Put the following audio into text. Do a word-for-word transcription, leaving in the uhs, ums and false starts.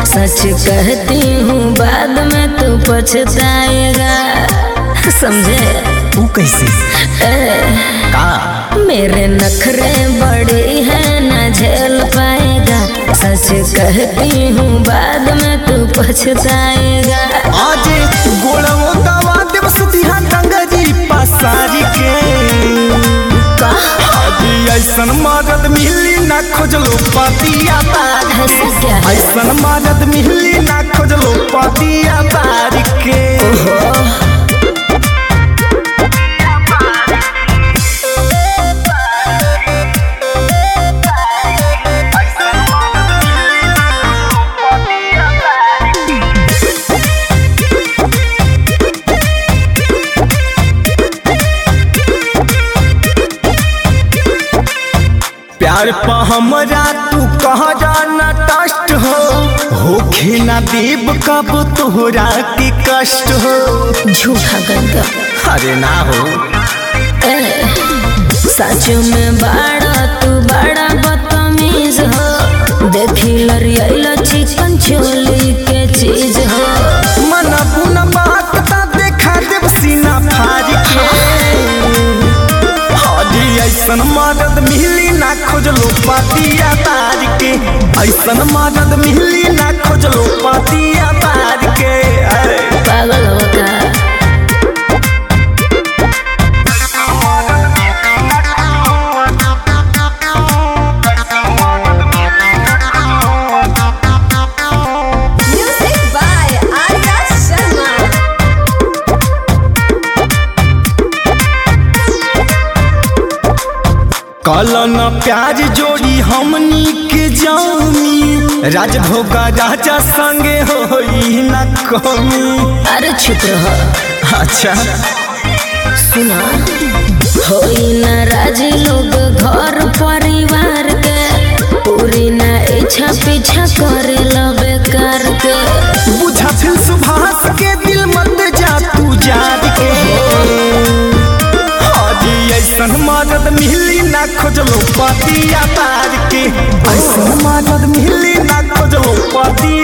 सच कहती हूँ बाद में तू पछताएगा, समझे? तू कैसे का? मेरे नखरे बड़ी है न झेल पाएगा, सच कहती हूँ बाद में तू पछताएगा। आज गोड़ों दवा देव सुतिहा डंगरी पसारी के का ऐसन मदद मिली ना खोजलो पतिया बार के, ऐसन मदद मिली ना खोजलो पतिया बार के। प्यार पा हमरा तू कह जाना टस्ट हो, होखे ना देव कब तोहरा के कष्ट हो। झूठा गंदा अरे ना हो सच में बड़ा तू बड़ा बदतमीज हो, देखी लरिया चिकन चोली के चीज हो। मन पुना बात ता देखा देव सीना फाड़ के, ऐसन मदद मिली ना खोजलो पतिया तार के, ऐसन मदद मिली ना खोजलो पतिया तार के। अरे पागल होगा कलन प्याज जोड़ी हमनी के जामी, राजभोगा राजा संगे होई ना कमी। अरे चुप रहो। अच्छा सुना होई ना राज लोग घर परिवार के, पूरी ना इच्छा पीछा करे लबे कर के। बुझा फिर सुभाष के दिल मत जा तू जाद के, ऐसन मदद मिली ना खोजलो पतिया तार के, ऐसन मदद मिली ना खोजलो पतिया